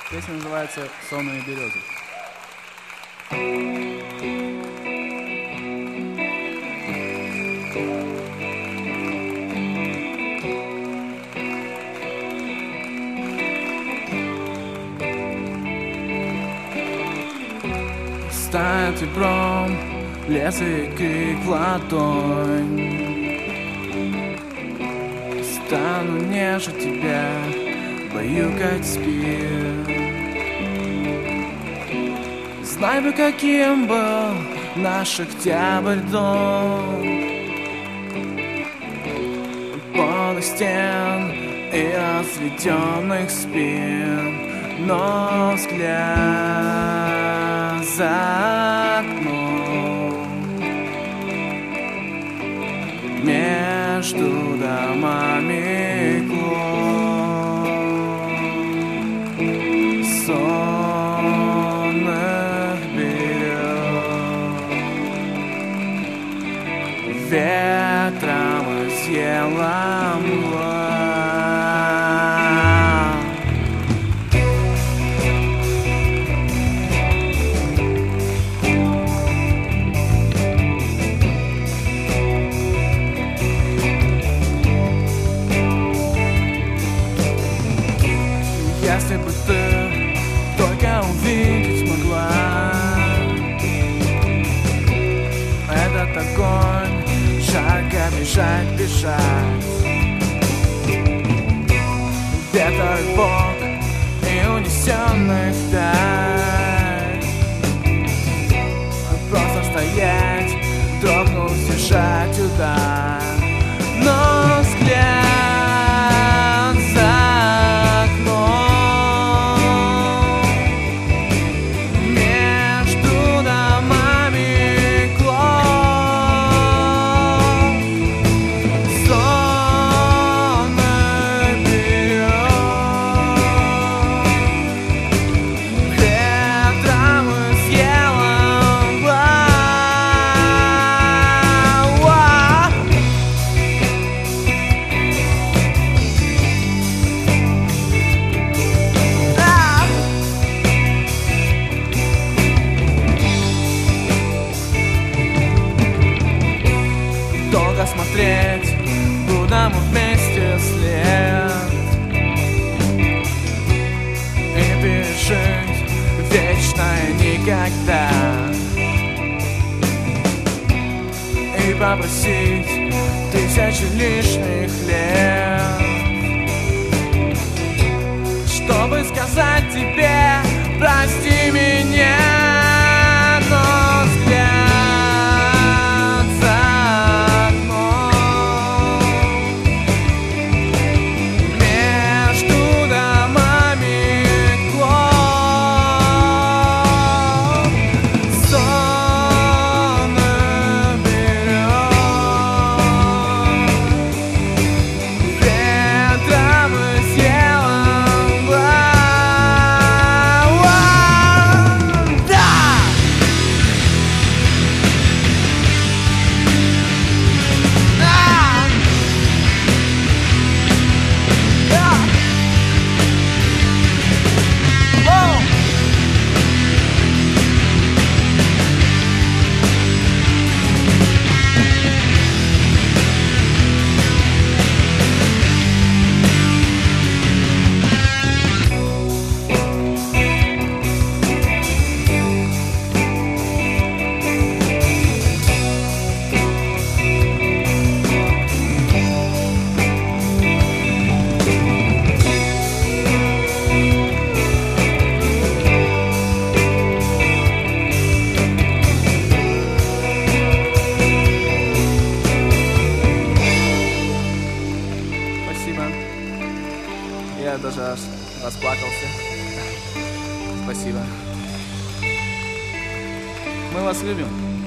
Песня называется «Сонные березы». Стает ребром лес и крик в ладонь. Стану нежить тебя, баюкать спин. Знай бы, каким был наш октябрь дом, полный стен и разведенных спин, но взгляд за окном между домами клон сонных берез. Ветром изъела мгла. Если бы ты только увидеть могла этот огонь, жарко бежать, бежать. Ветер бок и унесенных вдаль. Просто стоять, дрогнуть, держать удар. Но взгляд за смотреть будем вместе след и пережить вечное никогда, и попросить тысячи лишних лет, чтобы сказать тебе: прости меня. Но взгляд за я даже аж расплакался. Спасибо. Мы вас любим.